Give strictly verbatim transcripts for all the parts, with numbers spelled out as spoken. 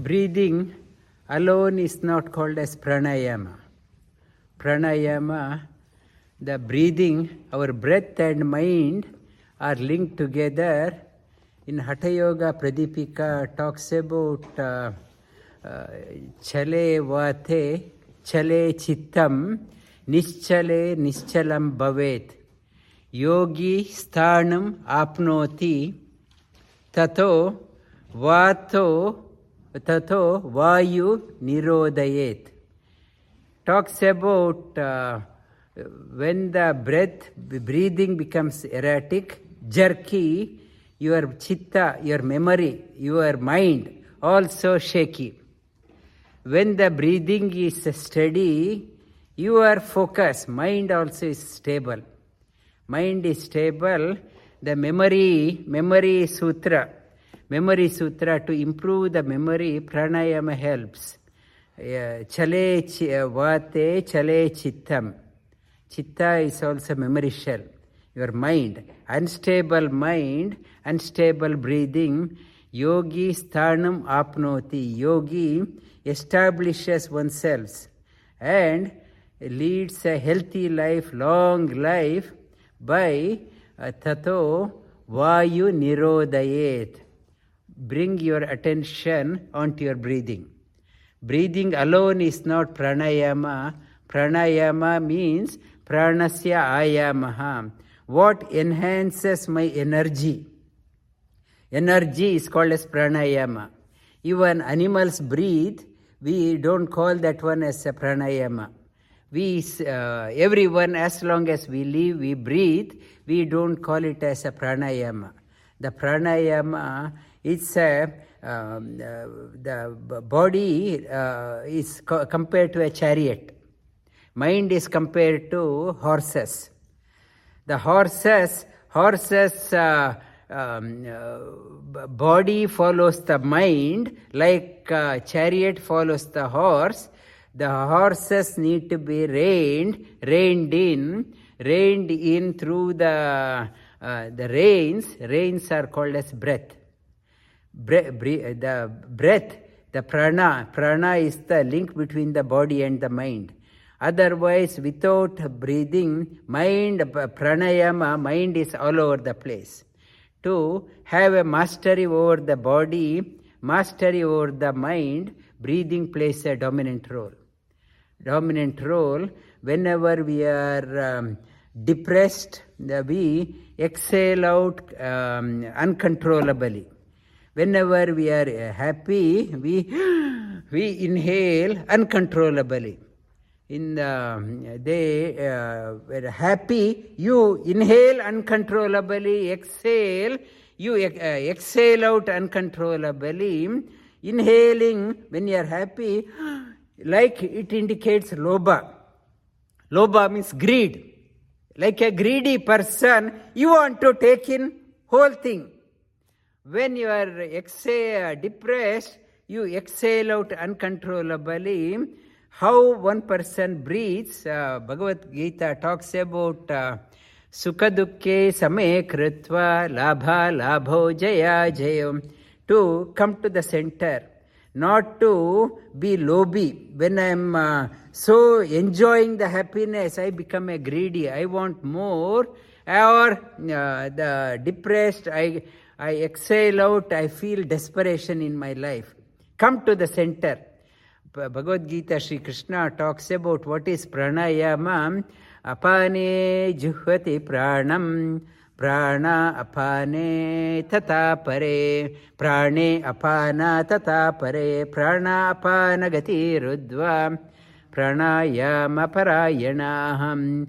breathing alone is not called as pranayama. Pranayama, the breathing, our breath and mind are linked together. In Hatha Yoga, Pradipika talks about uh, uh, chale vate, chale chittam, nischale nischalam bhavet. Yogi sthanam apnoti, tato vato, tato vayu nirodayet. Talks about uh, when the breath, breathing becomes erratic, jerky, your chitta, your memory, your mind also shaky. When the breathing is steady, your focus, mind also is stable. Mind is stable. The memory, memory sutra, memory sutra, to improve the memory, pranayama helps. Chale vate, chale chittam. Chitta is also memory shell. Your mind, unstable mind, unstable breathing. Yogi sthanam apnoti. Yogi establishes oneself and leads a healthy life, long life by uh, tato vayu nirodayet. Bring your attention onto your breathing. Breathing alone is not pranayama. Pranayama means pranasya ayamaha. What enhances my energy? Energy is called as pranayama. Even animals breathe, we don't call that one as a pranayama. We, uh, everyone, as long as we live, we breathe, we don't call it as a pranayama. The pranayama, it's a, um, uh, the body uh, is co- compared to a chariot. Mind is compared to horses. The horses, horses uh, um, uh, body follows the mind, like uh, chariot follows the horse. The horses need to be reined, reined in, reined in through the uh, the reins. Reins are called as breath. Bre- bre- the breath, the prana, prana is the link between the body and the mind. Otherwise, without breathing, mind, pranayama, mind is all over the place. To have a mastery over the body, mastery over the mind, breathing plays a dominant role. Dominant role, whenever we are um, depressed, we exhale out um, uncontrollably. Whenever we are happy, we, we inhale uncontrollably. In the, they uh, were happy, you inhale uncontrollably, exhale, you uh, exhale out uncontrollably. Inhaling, when you are happy, like it indicates lobha. Lobha means greed. Like a greedy person, you want to take in whole thing. When you are exhale, depressed, you exhale out uncontrollably. How one person breathes, uh, Bhagavad Gita talks about uh, sukha dukkhe same kritva labha labho jaya jayam. To come to the center, not to be lobby. When I am uh, so enjoying the happiness, I become a greedy. I want more. Or uh, the depressed, I, I exhale out, I feel desperation in my life. Come to the center. Bhagavad Gita, Sri Krishna talks about what is pranayama. Apane juhvati pranam, prana apane tata pare, prane apana tata pare, prana apana gati rudva, pranayama parayanaham.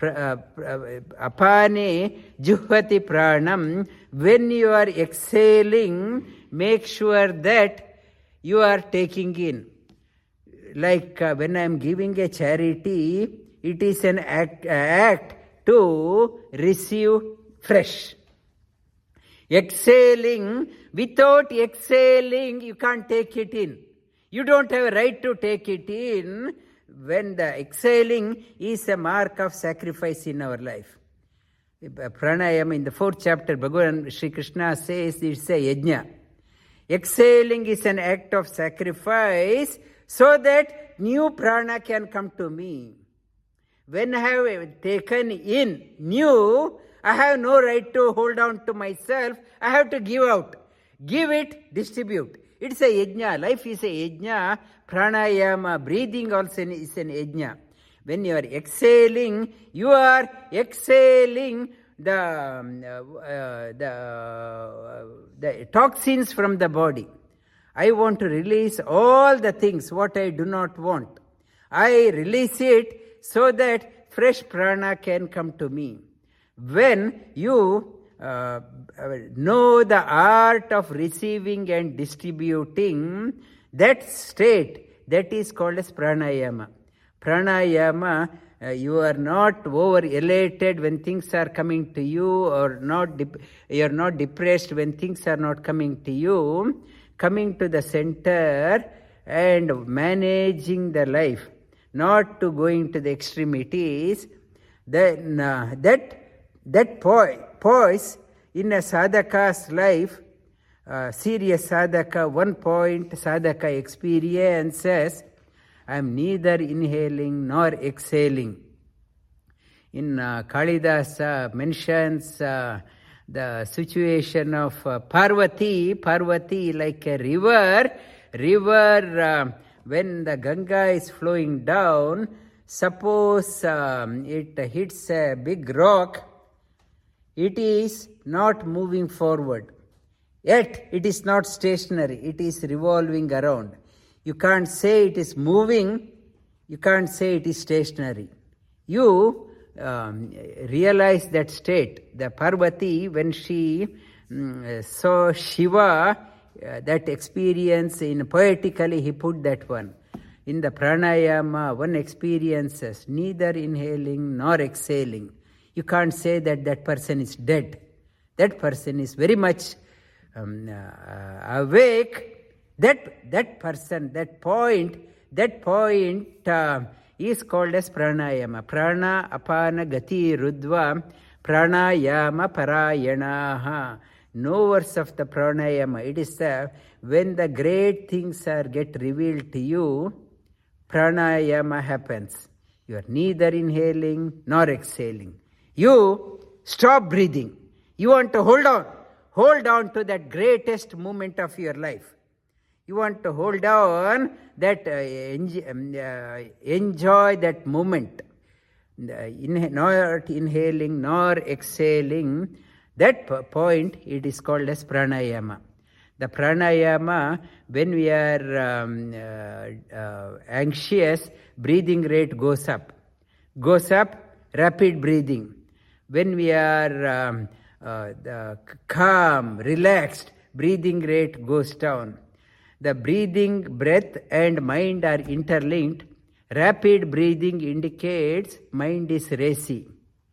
Apane juhvati pranam. When you are exhaling, make sure that you are taking in. Like uh, when I am giving a charity, it is an act, uh, act to receive fresh. Exhaling, without exhaling, you can't take it in. You don't have a right to take it in. When the exhaling is a mark of sacrifice in our life. Pranayama, in the fourth chapter, Bhagavan Sri Krishna says it's a yajna. Exhaling is an act of sacrifice so that new prana can come to me. When I have taken in new, I have no right to hold on to myself. I have to give out. Give it, distribute. It's a yajna. Life is a yajna. Pranayama, breathing also is an yajna. When you are exhaling, you are exhaling the, uh, the, uh, the toxins from the body. I want to release all the things what I do not want. I release it so that fresh prana can come to me. When you uh, know the art of receiving and distributing, that state, that is called as pranayama. Pranayama, uh, you are not over elated when things are coming to you, or not dep- you are not depressed when things are not coming to you. Coming to the center and managing the life, not to going to the extremities. Then uh, that that po- poise in a sadhaka's life, uh, serious sadhaka, one point sadhaka experiences, I am neither inhaling nor exhaling. In uh, Kalidasa mentions uh, the situation of uh, Parvati, Parvati like a river, river uh, when the Ganga is flowing down, suppose um, it hits a big rock, it is not moving forward. Yet it is not stationary, it is revolving around. You can't say it is moving, you can't say it is stationary. You um, realize that state. The Parvati, when she um, saw Shiva, uh, that experience, in poetically he put that one. In the pranayama, one experiences neither inhaling nor exhaling. You can't say that that person is dead. That person is very much um, uh, awake. That that person, that point, that point uh, is called as pranayama. Prana, apana, gati, rudva, pranayama, parayanaha. Knowers of the pranayama. It is the, when the great things are get revealed to you, pranayama happens. You are neither inhaling nor exhaling. You stop breathing. You want to hold on. Hold on to that greatest moment of your life. You want to hold on that, uh, enjoy, um, uh, enjoy that moment. Uh, in, not inhaling nor exhaling, that p- point, it is called as pranayama. The pranayama, when we are um, uh, uh, anxious, breathing rate goes up. Goes up, rapid breathing. When we are um, uh, the calm, relaxed, breathing rate goes down. The breathing, breath and mind are interlinked. Rapid breathing indicates mind is racy.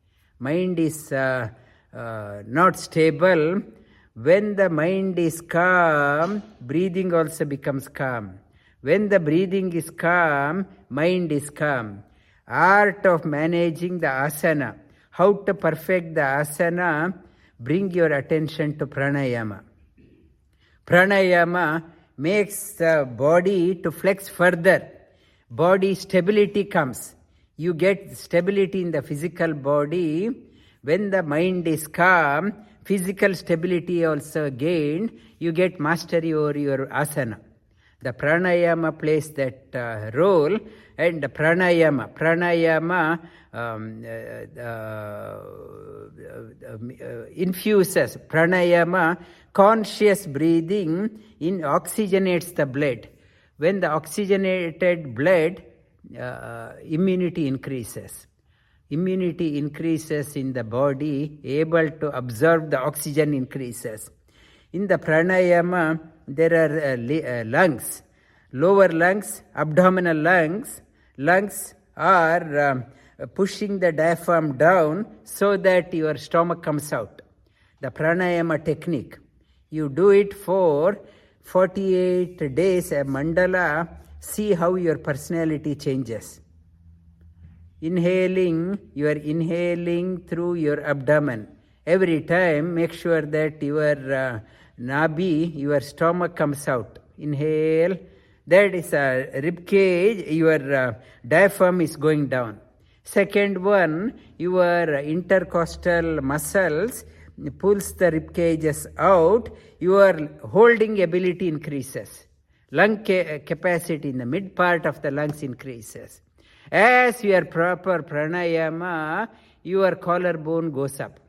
Mind is uh, uh, not stable. When the mind is calm, breathing also becomes calm. When the breathing is calm, mind is calm. Art of managing the asana. How to perfect the asana, bring your attention to pranayama. Pranayama makes the body to flex further. Body stability comes. You get stability in the physical body. When the mind is calm, physical stability also gained. You get mastery over your asana. The pranayama plays that uh, role, and the pranayama, pranayama um, uh, uh, uh, infuses, pranayama, conscious breathing, in oxygenates the blood. When the oxygenated blood, uh, immunity increases. Immunity increases in the body, able to absorb the oxygen increases. In the pranayama, there are uh, li- uh, lungs, lower lungs, abdominal lungs. Lungs are um, pushing the diaphragm down so that your stomach comes out. The pranayama technique. You do it for forty-eight days, a mandala, see how your personality changes. Inhaling, you are inhaling through your abdomen. Every time, make sure that your uh, nabi, your stomach comes out. Inhale. That is a rib cage, your uh, diaphragm is going down. Second one, your intercostal muscles pulls the rib cages out, your holding ability increases. Lung ca- capacity in the mid part of the lungs increases. As your proper pranayama, your collarbone goes up.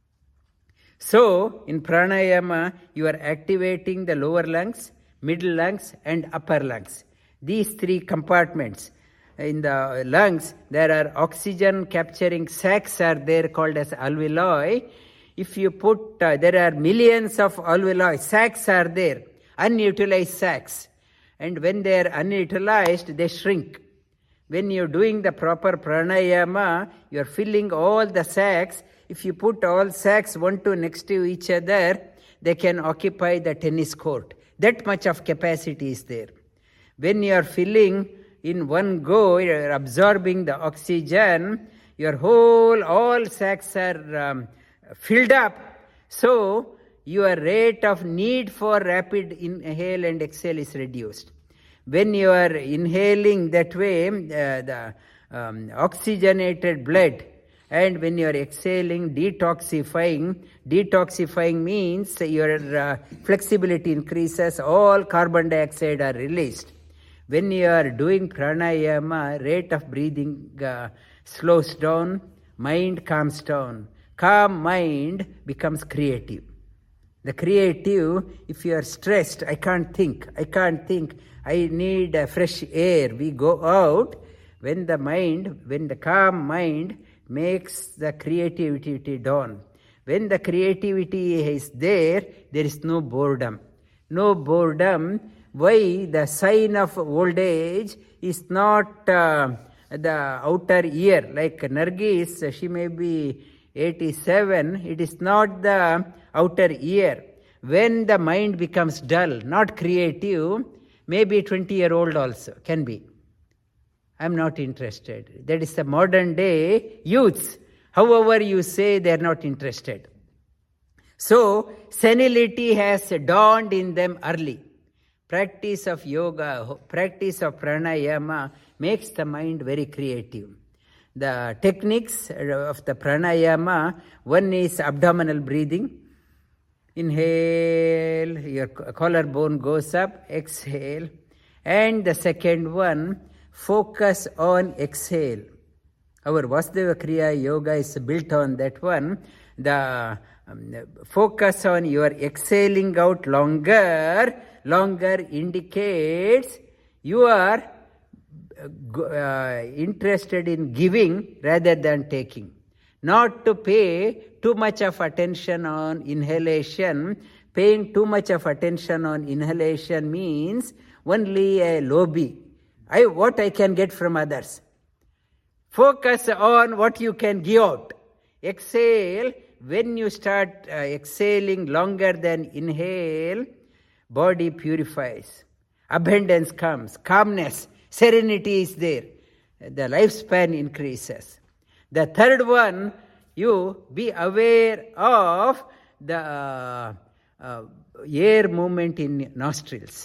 So, in pranayama, you are activating the lower lungs, middle lungs and upper lungs. These three compartments. In the lungs, there are oxygen capturing sacs are there called as alveoli. If you put, uh, there are millions of alveoli, sacs are there, unutilized sacs. And when they are unutilized, they shrink. When you're doing the proper pranayama, you're filling all the sacs. If you put all sacs one to next to each other, they can occupy the tennis court. That much of capacity is there. When you are filling in one go, you are absorbing the oxygen, your whole, all sacs are um, filled up. So, your rate of need for rapid inhale and exhale is reduced. When you are inhaling that way, uh, the um, oxygenated blood, and when you are exhaling, detoxifying, detoxifying means your uh, flexibility increases, all carbon dioxide are released. When you are doing pranayama, rate of breathing uh, slows down, mind calms down. Calm mind becomes creative. The creative, if you are stressed, I can't think, I can't think, I need uh, fresh air. We go out. When the mind, when the calm mind makes the creativity dawn. When the creativity is there, there is no boredom. No boredom. Why? The sign of old age is not uh, the outer ear. Like Nargis, she may be eighty-seven. It is not the outer ear. When the mind becomes dull, not creative, maybe twenty-year-old also can be. I'm not interested. That is the modern day youths. However you say, they are not interested. So, senility has dawned in them early. Practice of yoga, practice of pranayama makes the mind very creative. The techniques of the pranayama, one is abdominal breathing. Inhale, your collarbone goes up, exhale. And the second one, focus on exhale. Our Vasudeva Kriya Yoga is built on that one. The um, focus on your exhaling out longer, longer indicates you are uh, interested in giving rather than taking. Not to pay too much of attention on inhalation. Paying too much of attention on inhalation means only a lobby. I, what I can get from others. Focus on what you can give out. Exhale. When you start uh, exhaling longer than inhale, body purifies. Abundance comes. Calmness, serenity is there. The lifespan increases. The third one, you be aware of the uh, uh, air movement in nostrils.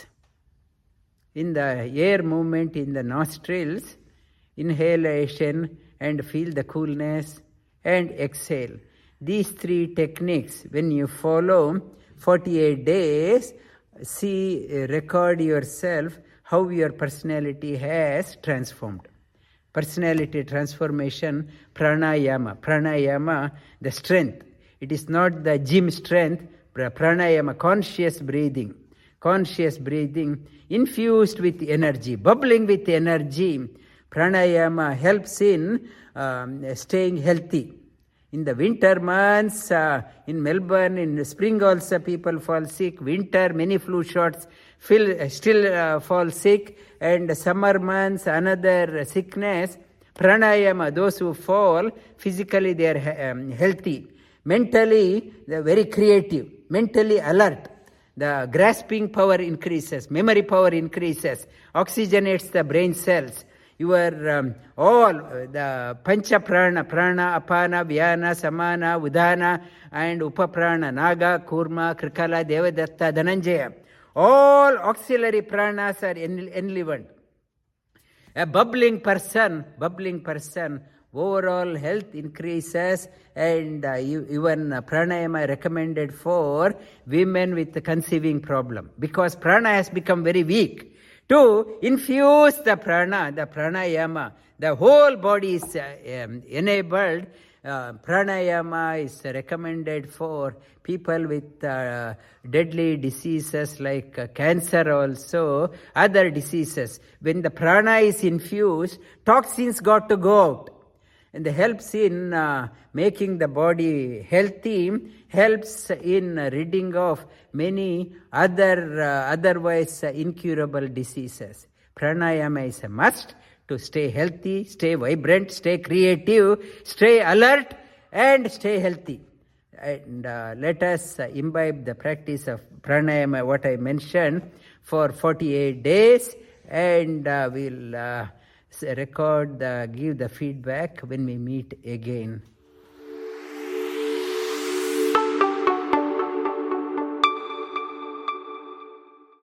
In the air movement in the nostrils, inhalation and feel the coolness and exhale. These three techniques, when you follow forty-eight days, see, record yourself how your personality has transformed. Personality transformation, pranayama. Pranayama, the strength. It is not the gym strength, pranayama, conscious breathing. Conscious breathing infused with energy, bubbling with energy. Pranayama helps in um, staying healthy. In the winter months, uh, in Melbourne, in spring also people fall sick. Winter, many flu shots feel, still uh, fall sick. And summer months, another sickness. Pranayama, those who fall, physically they are um, healthy. Mentally, they are very creative. Mentally alert. The grasping power increases. Memory power increases. Oxygenates the brain cells. your um, all the pancha prana, prana, apana, vyana, samana, udana, and upaprana, naga, kurma, krikala, devadatta, dhananjaya. All auxiliary pranas are en- enlivened. A bubbling person, bubbling person, overall health increases, and uh, even uh, pranayama recommended for women with the conceiving problem, because prana has become very weak. To infuse the prana, the pranayama, the whole body is uh, um, enabled. Uh, pranayama is recommended for people with uh, deadly diseases like uh, cancer, also other diseases. When the prana is infused, toxins got to go out. And it helps in uh, making the body healthy, helps in ridding of many other uh, otherwise uh, incurable diseases. Pranayama is a must to stay healthy, stay vibrant, stay creative, stay alert, and stay healthy. And uh, let us uh, imbibe the practice of pranayama, what I mentioned, for forty-eight days, and uh, we'll uh, record, the, give the feedback when we meet again.